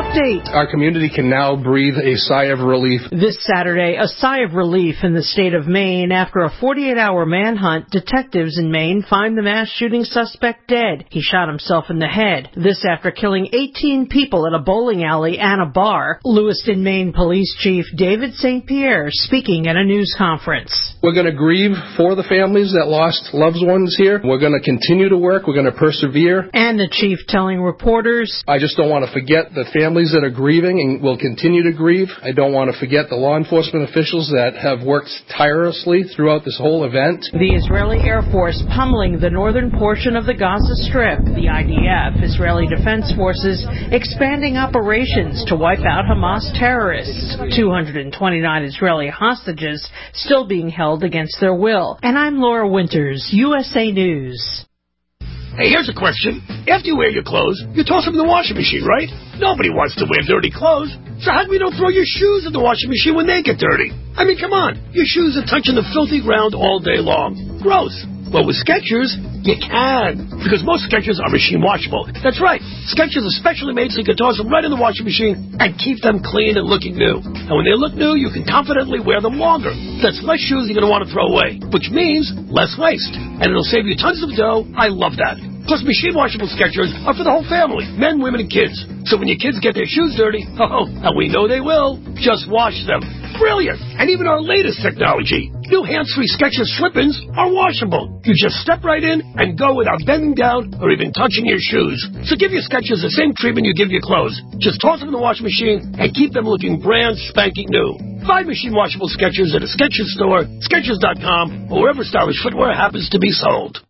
update. Our community can now breathe a sigh of relief. This Saturday, a sigh of relief in the state of Maine. After a 48-hour manhunt, detectives in Maine find the mass shooting suspect dead. He shot himself in the head. This after killing 18 people at a bowling alley and a bar. Lewiston, Maine Police Chief David St. Pierre speaking at a news conference. We're going to grieve for the families that lost loved ones here. We're going to continue to work. We're going to persevere. And the chief telling reporters, I just don't want to forget the families that are grieving and will continue to grieve. I don't want to forget the law enforcement officials that have worked tirelessly throughout this whole event. The Israeli Air Force pummeling the northern portion of the Gaza Strip. The IDF, Israeli Defense Forces, expanding operations to wipe out Hamas terrorists. 229 Israeli hostages still being held against their will. And I'm Laura Winters, USA News. Hey, here's a question. After you wear your clothes, you toss them in the washing machine, right? Nobody wants to wear dirty clothes. So how come you don't throw your shoes in the washing machine when they get dirty? I mean, come on. Your shoes are touching the filthy ground all day long. Gross. Well, with Skechers, you can. Because most Skechers are machine washable. That's right. Skechers are specially made so you can toss them right in the washing machine and keep them clean and looking new. And when they look new, you can confidently wear them longer. That's less shoes you're going to want to throw away, which means less waste. And it'll save you tons of dough. I love that. Plus, machine washable Skechers are for the whole family, men, women, and kids. So when your kids get their shoes dirty, and we know they will, just wash them. Brilliant! And even our latest technology, new hands-free Skechers slip-ins are washable. You just step right in and go without bending down or even touching your shoes. So give your Skechers the same treatment you give your clothes. Just toss them in the washing machine and keep them looking brand spanking new. Find machine washable Skechers at a Skechers store, Skechers.com, or wherever stylish footwear happens to be sold.